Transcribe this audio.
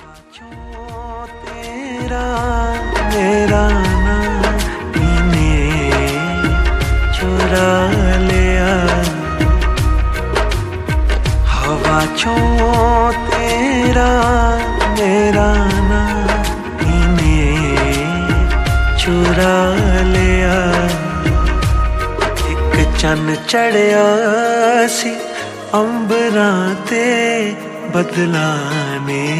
तेरा मेरा नाम इने चुरा लिया, हवा चो तेरा मेरा नाम इने चुरा लिया। एक चन्न चढ़िया सी अंबरां ते बदलां ने